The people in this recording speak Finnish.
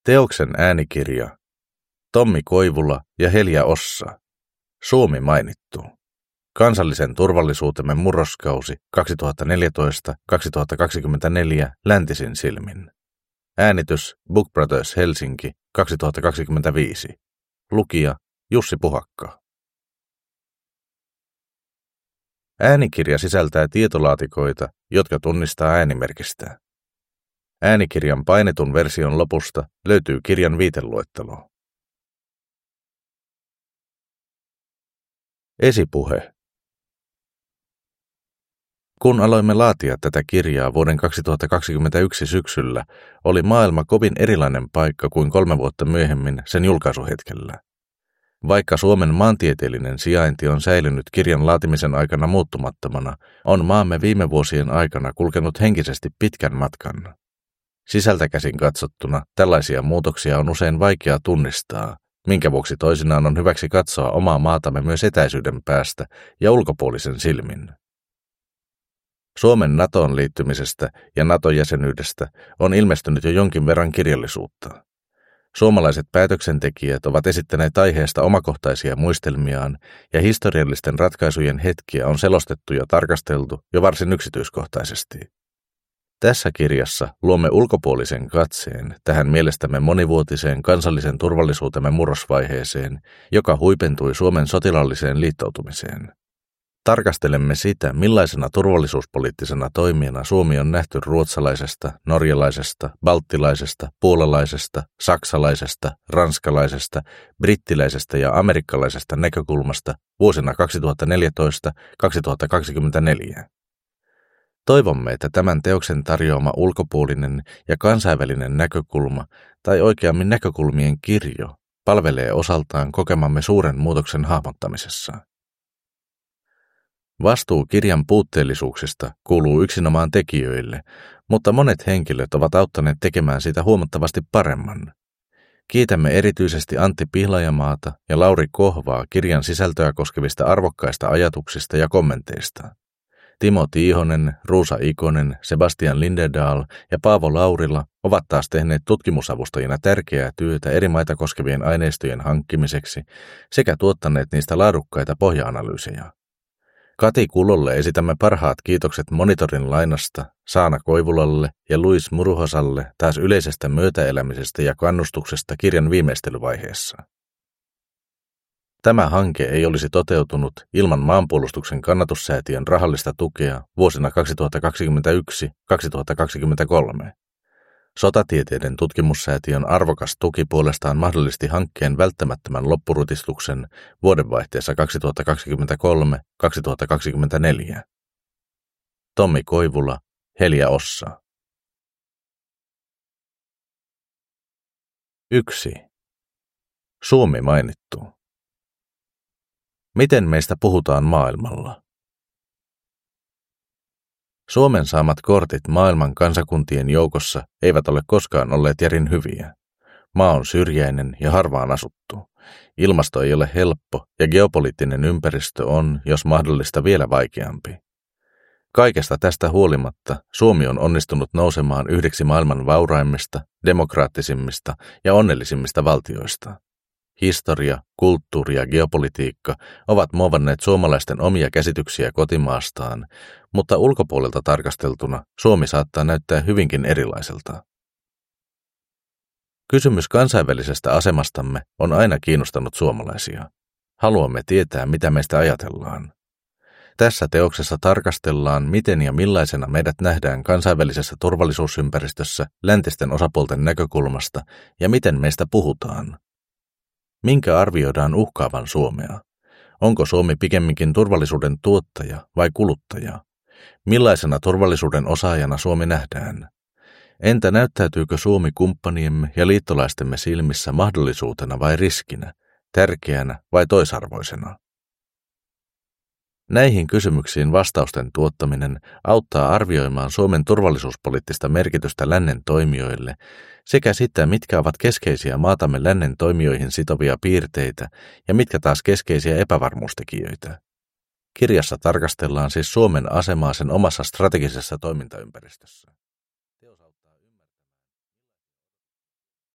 Teoksen äänikirja Tommi Koivula ja Helja Ossa. Suomi mainittu. Kansallisen turvallisuutemme murroskausi 2014-2024 läntisin silmin. Äänitys Book Brothers Helsinki 2025. Lukija Jussi Puhakka. Äänikirja sisältää tietolaatikoita, jotka tunnistaa äänimerkistä. Äänikirjan painetun version lopusta löytyy kirjan viiteluettelo. Esipuhe. Kun aloimme laatia tätä kirjaa vuoden 2021 syksyllä, oli maailma kovin erilainen paikka kuin 3 vuotta myöhemmin sen julkaisuhetkellä. Vaikka Suomen maantieteellinen sijainti on säilynyt kirjan laatimisen aikana muuttumattomana, on maamme viime vuosien aikana kulkenut henkisesti pitkän matkan. Sisältä käsin katsottuna tällaisia muutoksia on usein vaikea tunnistaa, minkä vuoksi toisinaan on hyväksi katsoa omaa maatamme myös etäisyyden päästä ja ulkopuolisen silmin. Suomen NATOon liittymisestä ja NATO-jäsenyydestä on ilmestynyt jo jonkin verran kirjallisuutta. Suomalaiset päätöksentekijät ovat esittäneet aiheesta omakohtaisia muistelmiaan ja historiallisten ratkaisujen hetkiä on selostettu ja tarkasteltu jo varsin yksityiskohtaisesti. Tässä kirjassa luomme ulkopuolisen katseen tähän mielestämme monivuotiseen kansallisen turvallisuutemme murrosvaiheeseen, joka huipentui Suomen sotilaalliseen liittoutumiseen. Tarkastelemme sitä, millaisena turvallisuuspoliittisena toimijana Suomi on nähty ruotsalaisesta, norjalaisesta, balttilaisesta, puolalaisesta, saksalaisesta, ranskalaisesta, brittiläisestä ja amerikkalaisesta näkökulmasta vuosina 2014-2024. Toivomme, että tämän teoksen tarjoama ulkopuolinen ja kansainvälinen näkökulma, tai oikeammin näkökulmien kirjo, palvelee osaltaan kokemamme suuren muutoksen hahmottamisessa. Vastuu kirjan puutteellisuuksista kuuluu yksinomaan tekijöille, mutta monet henkilöt ovat auttaneet tekemään sitä huomattavasti paremman. Kiitämme erityisesti Antti Pihlajamaata ja Lauri Kohvaa kirjan sisältöä koskevista arvokkaista ajatuksista ja kommenteista. Timo Tiihonen, Ruusa Ikonen, Sebastian Lindedahl ja Paavo Laurila ovat taas tehneet tutkimusavustajina tärkeää työtä eri maita koskevien aineistojen hankkimiseksi sekä tuottaneet niistä laadukkaita pohja-analyysejä. Kati Kulolle esitämme parhaat kiitokset Monitorin lainasta, Saana Koivulalle ja Luis Muruhosalle taas yleisestä myötäelämisestä ja kannustuksesta kirjan viimeistelyvaiheessa. Tämä hanke ei olisi toteutunut ilman Maanpuolustuksen kannatussäätiön rahallista tukea vuosina 2021-2023. Sotatieteiden tutkimussäätiön arvokas tuki puolestaan mahdollisti hankkeen välttämättömän loppurutistuksen vuodenvaihteessa 2023-2024. Tommi Koivula, Helja Ossa. 1. Suomi mainittu. Miten meistä puhutaan maailmalla? Suomen saamat kortit maailman kansakuntien joukossa eivät ole koskaan olleet järin hyviä. Maa on syrjäinen ja harvaan asuttu. Ilmasto ei ole helppo ja geopoliittinen ympäristö on, jos mahdollista, vielä vaikeampi. Kaikesta tästä huolimatta Suomi on onnistunut nousemaan yhdeksi maailman vauraimmista, demokraattisimmista ja onnellisimmista valtioista. Historia, kulttuuri ja geopolitiikka ovat muovanneet suomalaisten omia käsityksiä kotimaastaan, mutta ulkopuolelta tarkasteltuna Suomi saattaa näyttää hyvinkin erilaiselta. Kysymys kansainvälisestä asemastamme on aina kiinnostanut suomalaisia. Haluamme tietää, mitä meistä ajatellaan. Tässä teoksessa tarkastellaan, miten ja millaisena meidät nähdään kansainvälisessä turvallisuusympäristössä läntisten osapuolten näkökulmasta ja miten meistä puhutaan. Minkä arvioidaan uhkaavan Suomea? Onko Suomi pikemminkin turvallisuuden tuottaja vai kuluttaja? Millaisena turvallisuuden osaajana Suomi nähdään? Entä näyttäytyykö Suomi kumppaniemme ja liittolaistemme silmissä mahdollisuutena vai riskinä, tärkeänä vai toisarvoisena? Näihin kysymyksiin vastausten tuottaminen auttaa arvioimaan Suomen turvallisuuspoliittista merkitystä lännen toimijoille sekä sitä, mitkä ovat keskeisiä maatamme lännen toimijoihin sitovia piirteitä ja mitkä taas keskeisiä epävarmuustekijöitä. Kirjassa tarkastellaan siis Suomen asemaa sen omassa strategisessa toimintaympäristössä.